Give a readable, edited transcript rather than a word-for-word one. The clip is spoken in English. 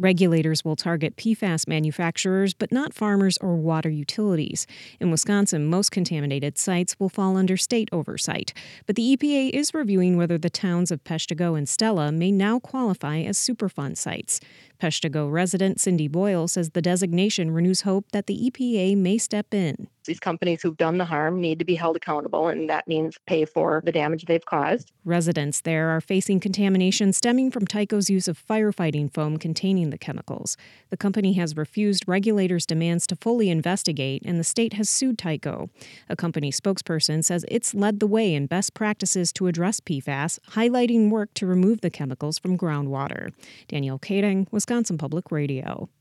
Regulators will target PFAS manufacturers, but not farmers or water utilities. In Wisconsin, most contaminated sites will fall under state oversight. But the EPA is reviewing whether the towns of Peshtigo and Stella may now qualify as Superfund sites. Peshtigo resident Cindy Boyle says the designation renews hope that the EPA may step in. These companies who've done the harm need to be held accountable, and that means pay for the damage they've caused. Residents there are facing contamination stemming from Tyco's use of firefighting foam containing the chemicals. The company has refused regulators' demands to fully investigate, and the state has sued Tyco. A company spokesperson says it's led the way in best practices to address PFAS, highlighting work to remove the chemicals from groundwater. Danielle Kading, Wisconsin Public Radio.